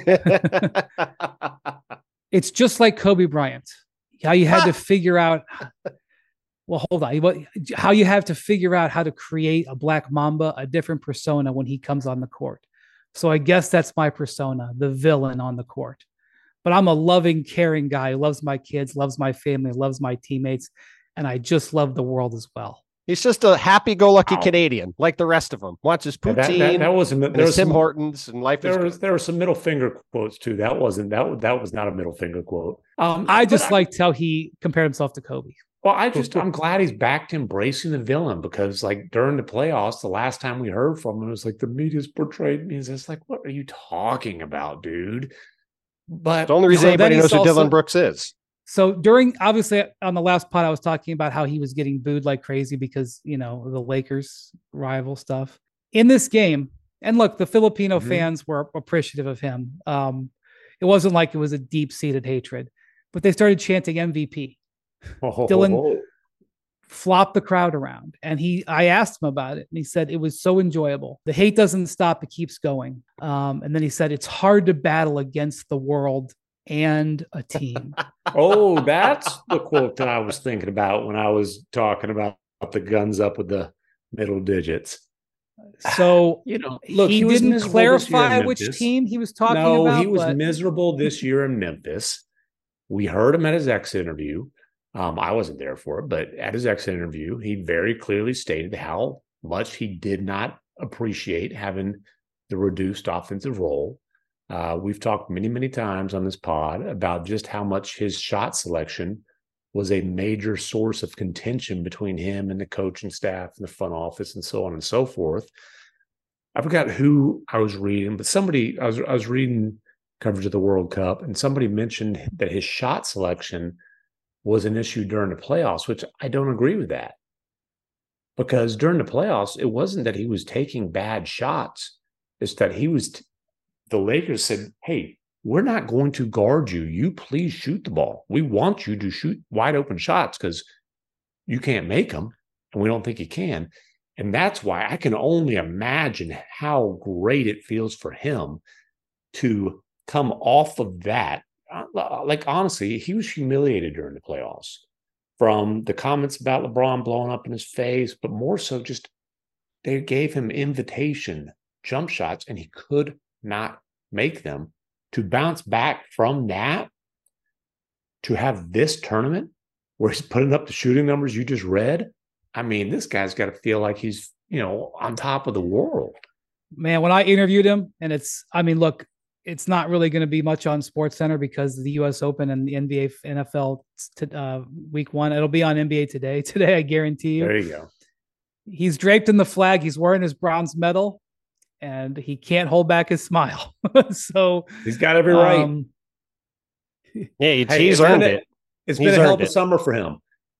It's just like Kobe Bryant. How you had to figure out. Well, hold on. How you have to figure out how to create a Black Mamba, a different persona when he comes on the court. So I guess that's my persona, the villain on the court. But I'm a loving, caring guy who loves my kids, loves my family, loves my teammates, and I just love the world as well. He's just a happy-go-lucky Canadian, like the rest of them. Wants his poutine, that wasn't. There was Tim Hortons, and life there were some middle finger quotes too. That was not a middle finger quote. I just liked how he compared himself to Kobe. Well, I'm glad he's back to embracing the villain, because like during the playoffs, the last time we heard from him, it was like the media's portrayed me as like, what are you talking about, dude? But the only reason anybody knows who Dillon Brooks is. So obviously on the last pod, I was talking about how he was getting booed like crazy because, the Lakers rival stuff in this game. And look, the Filipino fans were appreciative of him. It wasn't like it was a deep seated hatred, but they started chanting MVP. Dillon, flop the crowd around. And I asked him about it, and he said it was so enjoyable. The hate doesn't stop; it keeps going. And then he said it's hard to battle against the world and a team. Oh, that's the quote that I was thinking about when I was talking about the guns up with the middle digits. So look, he didn't clarify which team he was talking about. No, he was miserable this year in Memphis. We heard him at his exit interview. I wasn't there for it, but at his exit interview, he very clearly stated how much he did not appreciate having the reduced offensive role. We've talked many, many times on this pod about just how much his shot selection was a major source of contention between him and the coaching staff and the front office and so on and so forth. I forgot who I was reading, but I was reading coverage of the World Cup, and somebody mentioned that his shot selection was an issue during the playoffs, which I don't agree with that. Because during the playoffs, it wasn't that he was taking bad shots. It's that the Lakers said, hey, we're not going to guard you. You please shoot the ball. We want you to shoot wide open shots because you can't make them, and we don't think you can. And that's why I can only imagine how great it feels for him to come off of that. Like, honestly, he was humiliated during the playoffs from the comments about LeBron blowing up in his face, but more so just they gave him invitation jump shots and he could not make them. To bounce back from that, to have this tournament where he's putting up the shooting numbers you just read, I mean, this guy's got to feel like he's, on top of the world. Man, when I interviewed him, and look, it's not really going to be much on SportsCenter because of the U.S. Open and the NBA, NFL week 1. It'll be on NBA Today. Today, I guarantee you. There you go. He's draped in the flag. He's wearing his bronze medal, and he can't hold back his smile. So he's got every right. Yeah, he's earned it. It's been a hell of a summer for him.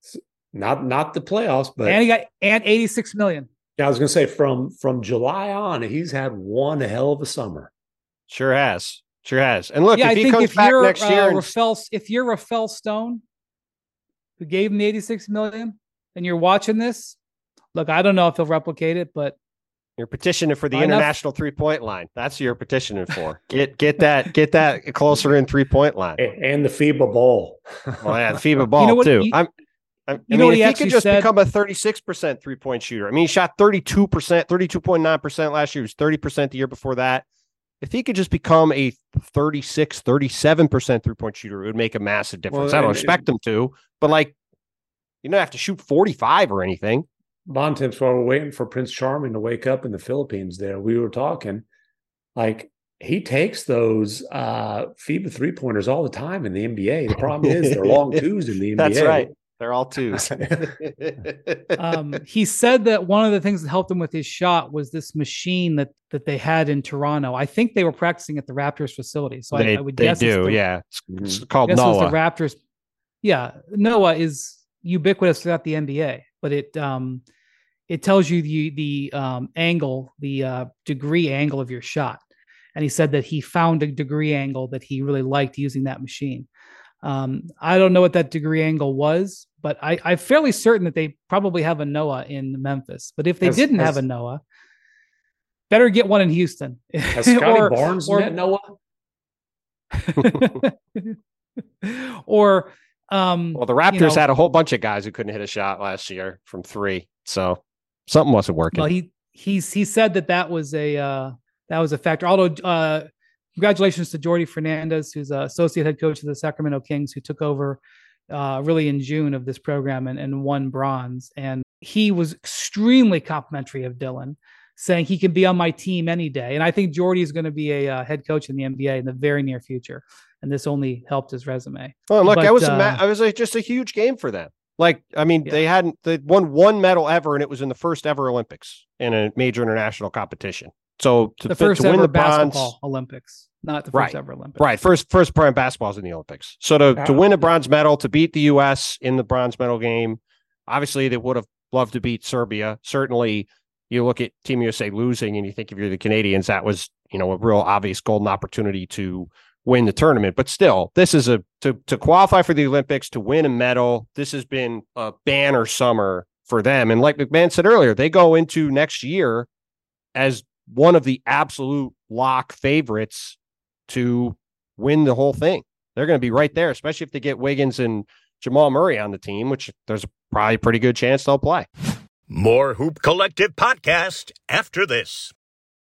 Not the playoffs, but and he got $86 million. Yeah, I was going to say from July on, he's had one hell of a summer. Sure has. And look, if he comes back next year, if you're Rafael Stone, who gave him the $86 million, and you're watching this, look, I don't know if he'll replicate it, but you're petitioning for the international 3-point line. That's what you're petitioning for. Get that closer in 3-point line and the FIBA Bowl. Oh yeah, the FIBA Bowl too. If he could just become a 36% 3-point shooter. I mean, he shot 32%, 32.9% last year. He was 30% the year before that. If he could just become a 36, 37% 3-point shooter, it would make a massive difference. I don't expect him to, but you don't have to shoot 45 or anything. Bontemps, while we're waiting for Prince Charming to wake up in the Philippines there, we were talking, he takes those FIBA 3-pointers all the time in the NBA. The problem is they're long twos in the NBA. That's right. They're all twos. He said that one of the things that helped him with his shot was this machine that they had in Toronto. I think they were practicing at the Raptors facility. So I would guess it's called Noah. The Raptors. Yeah, Noah is ubiquitous throughout the NBA, but it tells you the angle, the degree angle of your shot. And he said that he found a degree angle that he really liked using that machine. I don't know what that degree angle was, but I'm fairly certain that they probably have a Noah in Memphis. But if they didn't have a Noah, better get one in Houston. Has Scotty Barnes met Noah? Or well, the Raptors had a whole bunch of guys who couldn't hit a shot last year from 3, so something wasn't working. Well, he said that was a factor. Although, congratulations to Jordi Fernandez, who's associate head coach of the Sacramento Kings, who took over really in June of this program and won bronze. And he was extremely complimentary of Dylan, saying he can be on my team any day. And I think Jordi is going to be a head coach in the NBA in the very near future. And this only helped his resume. Well, look, it was just a huge game for them. They won one medal ever, and it was in the first ever Olympics in a major international competition. So the first ever basketball Olympics, not the first ever Olympics. Right. First prime basketball's in the Olympics. So to win a bronze medal, to beat the U.S. in the bronze medal game, obviously they would have loved to beat Serbia. Certainly, you look at Team USA losing, and you think if you're the Canadians, that was a real obvious golden opportunity to win the tournament. But still, this is to qualify for the Olympics, to win a medal. This has been a banner summer for them. And like McMahon said earlier, they go into next year as one of the absolute lock favorites to win the whole thing. They're going to be right there, especially if they get Wiggins and Jamal Murray on the team, which there's probably a pretty good chance they'll play. More Hoop Collective podcast after this.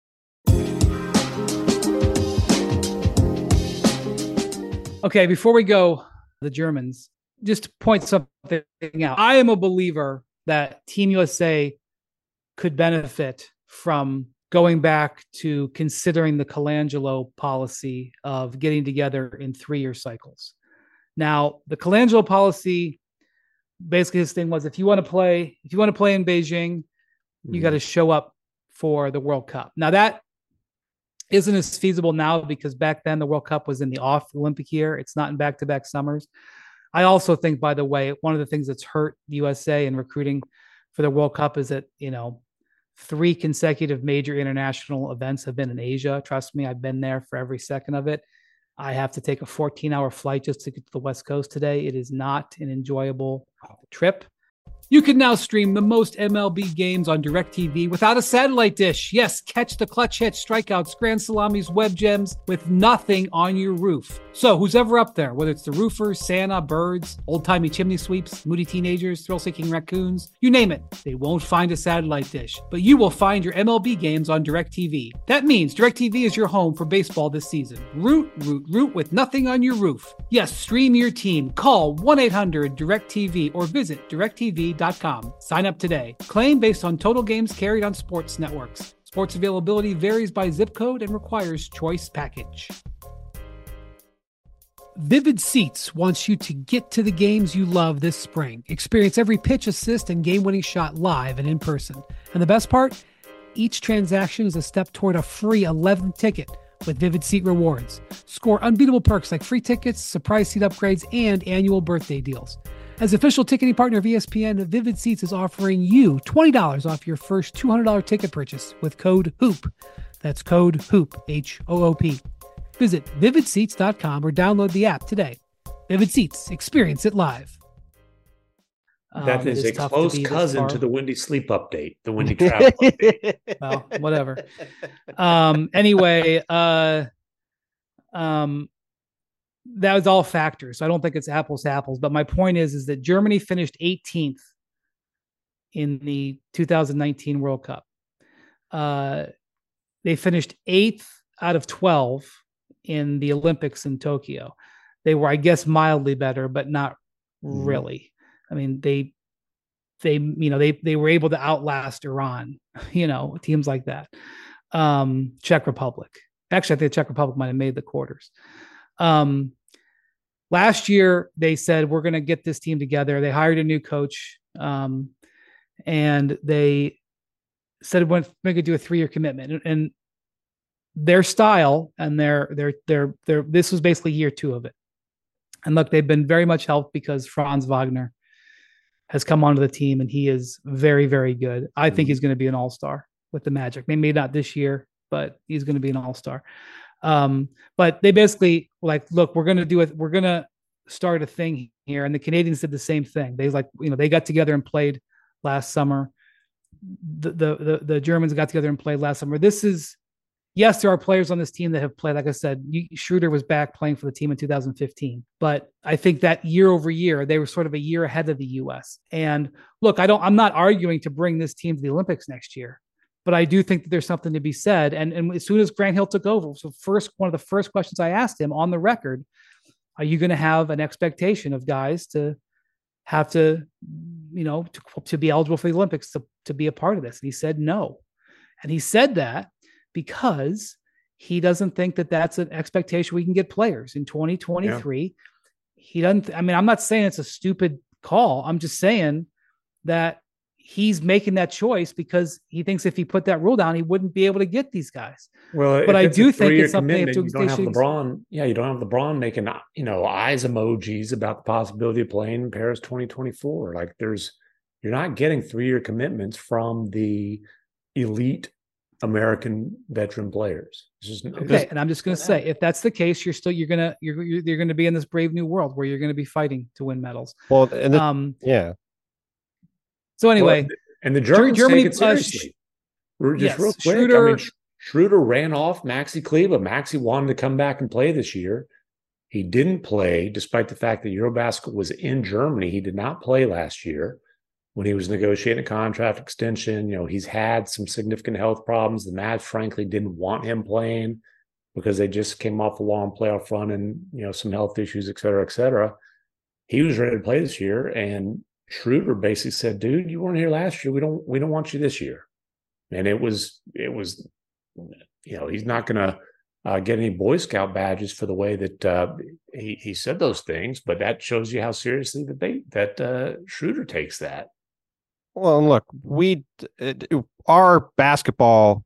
Okay, before we go, the Germans, just to point something out. I am a believer that Team USA could benefit from going back to considering the Colangelo policy of getting together in 3-year cycles. Now, the Colangelo policy, basically his thing was, if you want to play in Beijing, you got to show up for the World Cup. Now that isn't as feasible now because back then the World Cup was in the off Olympic year. It's not in back-to-back summers. I also think, by the way, one of the things that's hurt the USA in recruiting for the World Cup is that, 3 consecutive major international events have been in Asia. Trust me, I've been there for every second of it. I have to take a 14-hour flight just to get to the West Coast today. It is not an enjoyable trip. You can now stream the most MLB games on DirecTV without a satellite dish. Yes, catch the clutch hits, strikeouts, grand salamis, web gems with nothing on your roof. So who's ever up there, whether it's the roofers, Santa, birds, old-timey chimney sweeps, moody teenagers, thrill-seeking raccoons, you name it, they won't find a satellite dish. But you will find your MLB games on DirecTV. That means DirecTV is your home for baseball this season. Root with nothing on your roof. Yes, stream your team. Call 1-800-DirecTV or visit DirecTV.com. Sign up today. Claim based on total games carried on sports networks. Sports availability varies by zip code and requires choice package. Vivid Seats wants you to get to the games you love this spring. Experience every pitch, assist, and game-winning shot live and in person. And the best part? Each transaction is a step toward a free 11th ticket with Vivid Seat Rewards. Score unbeatable perks like free tickets, surprise seat upgrades, and annual birthday deals. As official ticketing partner of ESPN, Vivid Seats is offering you $20 off your first $200 ticket purchase with code HOOP. That's code HOOP, H-O-O-P. Visit vividseats.com or download the app today. Vivid Seats, experience it live. That is a close cousin to the Windy Sleep Update, the Windy Travel Update. Well, whatever. Anyway, that was all factors. So I don't think it's apples to apples. But my point is that Germany finished 18th in the 2019 World Cup. They finished 8th out of 12 in the Olympics in Tokyo. They were, I guess, mildly better, but not really. I mean, they were able to outlast Iran, teams like that. Czech Republic. Actually, I think the Czech Republic might have made the quarters. Last year, they said, we're going to get this team together. They hired a new coach, and they said, we're going to do a 3-year commitment. And their style and their this was basically year 2 of it. And look, they've been very much helped because Franz Wagner has come onto the team, and he is very, very good. I think he's going to be an all-star with the Magic. Maybe not this year, but he's going to be an all-star. But they basically look, we're going to do it. We're going to start a thing here. And the Canadians did the same thing. They they got together and played last summer. The Germans got together and played last summer. Yes, there are players on this team that have played. Like I said, Schroeder was back playing for the team in 2015, but I think that year over year, they were sort of a year ahead of the U.S. And look, I'm not arguing to bring this team to the Olympics next year, but I do think that there's something to be said. And as soon as Grant Hill took over, so one of the first questions I asked him on the record, are you going to have an expectation of guys to have to be eligible for the Olympics to be a part of this? And he said no. And he said that because he doesn't think that that's an expectation we can get players in 2023. Yeah. He doesn't. I mean, I'm not saying it's a stupid call. I'm just saying that he's making that choice because he thinks if he put that rule down, he wouldn't be able to get these guys. Well, but I do think it's something you don't have LeBron. Yeah, you don't have LeBron making eyes emojis about the possibility of playing in Paris 2024. Like you're not getting 3-year commitments from the elite American veteran players. Okay, and I'm just going to say, if that's the case, you're going to be in this brave new world where you're going to be fighting to win medals. Well, and yeah. So anyway, and the Germans Germany, take it seriously. Real quick. Schroeder, Schroeder ran off Maxi Kleber. Maxi wanted to come back and play this year. He didn't play, despite the fact that Eurobasket was in Germany. He did not play last year when he was negotiating a contract extension. He's had some significant health problems. The Mavs, frankly, didn't want him playing because they just came off a long playoff run and, some health issues, et cetera, et cetera. He was ready to play this year. And Schroeder basically said, dude, you weren't here last year. We don't want you this year. And it was, he's not going to get any Boy Scout badges for the way that he said those things, but that shows you how seriously that Schroeder takes that. Well, look, our basketball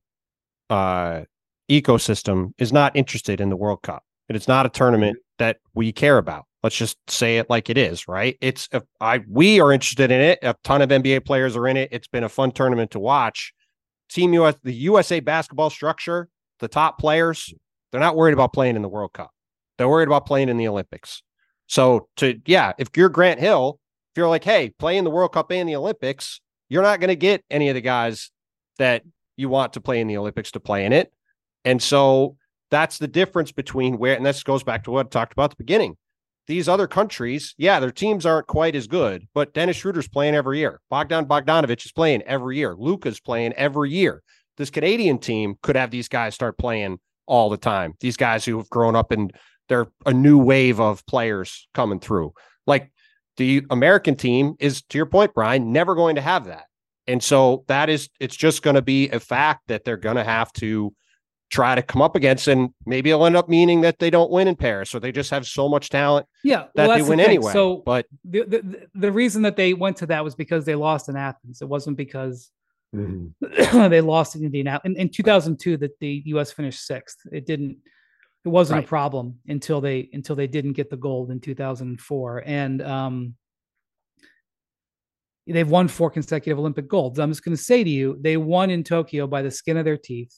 ecosystem is not interested in the World Cup. It is not a tournament that we care about. Let's just say it like it is, right? We are interested in it. A ton of NBA players are in it. It's been a fun tournament to watch. Team US, the USA basketball structure, the top players, they're not worried about playing in the World Cup. They're worried about playing in the Olympics. So if you're Grant Hill, if you're like, hey, play in the World Cup and the Olympics, you're not going to get any of the guys that you want to play in the Olympics to play in it. And so that's the difference between and this goes back to what I talked about at the beginning. These other countries, their teams aren't quite as good, but Dennis Schroeder's playing every year. Bogdan Bogdanovic is playing every year. Luka's playing every year. This Canadian team could have these guys start playing all the time. These guys who have grown up and they're a new wave of players coming through. Like the American team is, to your point, Brian, never going to have that. And so it's just going to be a fact that they're going to have to try to come up against, and maybe it'll end up meaning that they don't win in Paris or they just have so much talent that they win anyway. So but the reason that they went to that was because they lost in Athens. It wasn't because they lost in Indiana. In 2002 that the US finished sixth. It wasn't a problem until they didn't get the gold in 2004. And they've won 4 consecutive Olympic golds. I'm just going to say to you, they won in Tokyo by the skin of their teeth.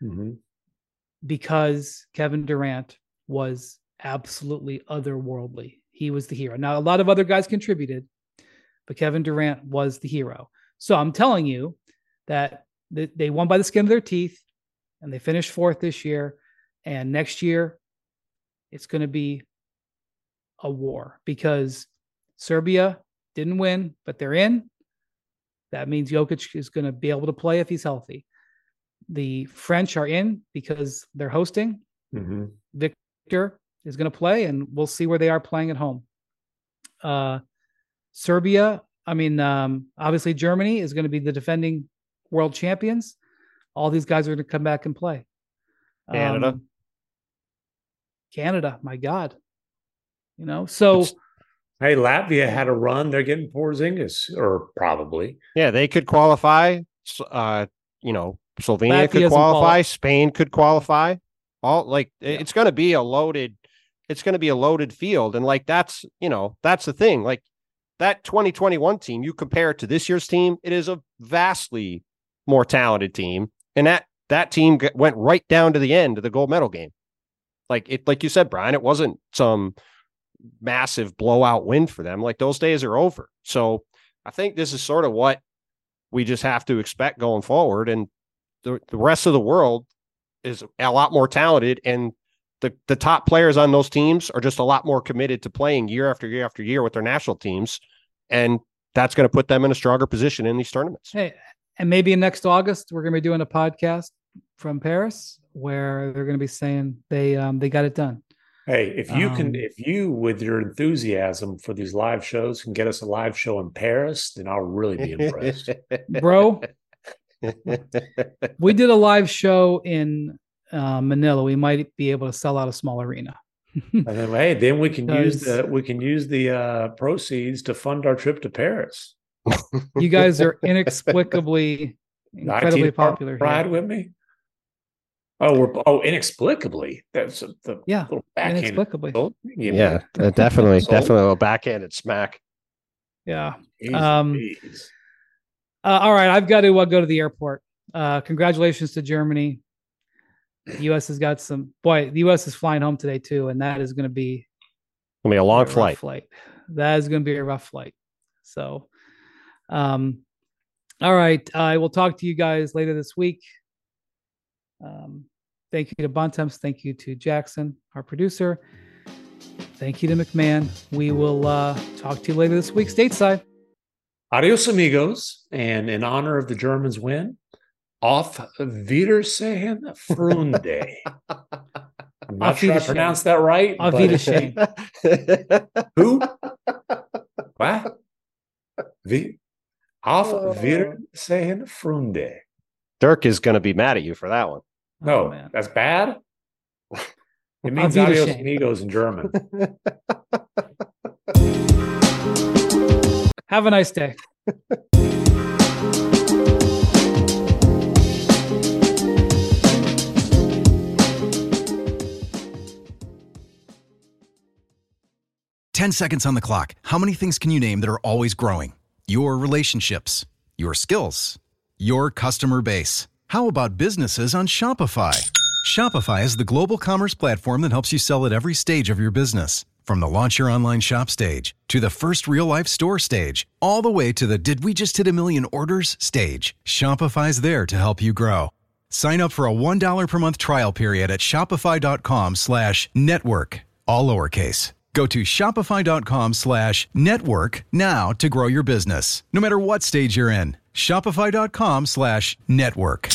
Because Kevin Durant was absolutely otherworldly. He was the hero. Now, a lot of other guys contributed, but Kevin Durant was the hero. So I'm telling you that they won by the skin of their teeth, and they finished 4th this year. And next year, it's going to be a war because Serbia didn't win, but they're in. That means Jokic is going to be able to play if he's healthy. The French are in because they're hosting. Victor is going to play, and we'll see where they are playing at home. Serbia, obviously Germany is going to be the defending world champions. All these guys are going to come back and play. Canada, my God. So... Hey, Latvia had a run. They're getting Porzingis, or probably. Yeah, they could qualify. Slovenia could qualify. Spain could qualify. It's going to be a loaded field. And that's the thing. Like that 2021 team, you compare it to this year's team, it is a vastly more talented team. And that team went right down to the end of the gold medal game. Like you said, Brian, it wasn't some massive blowout win for them. Like those days are over. So I think this is sort of what we just have to expect going forward. And the rest of the world is a lot more talented, and the top players on those teams are just a lot more committed to playing year after year after year with their national teams. And that's going to put them in a stronger position in these tournaments. Hey, and maybe in next August, we're going to be doing a podcast from Paris where they're going to be saying they got it done. Hey, if you with your enthusiasm for these live shows can get us a live show in Paris, then I'll really be impressed. Bro, we did a live show in Manila. We might be able to sell out a small arena. And then we can use the proceeds to fund our trip to Paris. You guys are incredibly popular. Ride with me. Inexplicably. That's the inexplicably. Yeah, definitely a little backhanded smack. Yeah. Jeez. All right, I've got to go to the airport. Congratulations to Germany. The U.S. has got the U.S. is flying home today too, and that is going to be a long flight. That is going to be a rough flight. So, all right. I will talk to you guys later this week. Thank you to Bontemps. Thank you to Jackson, our producer. Thank you to McMahon. We will talk to you later this week stateside. Adios, amigos. And in honor of the Germans' win, auf Wiedersehen, Freunde. I'm not sure I pronounced that right. Auf Wiedersehen. Who? What? Auf Wiedersehen, Freunde. Dirk is going to be mad at you for that one. No, that's bad. It means adios, amigos in German. Have a nice day. Ten seconds on the clock. How many things can you name that are always growing? Your relationships, your skills, your customer base. How about businesses on Shopify? Shopify is the global commerce platform that helps you sell at every stage of your business. From the launch your online shop stage, to the first real-life store stage, all the way to the did we just hit 1 million orders stage. Shopify's there to help you grow. Sign up for a $1 per month trial period at shopify.com/network, all lowercase. Go to shopify.com/network now to grow your business, no matter what stage you're in. Shopify.com/network.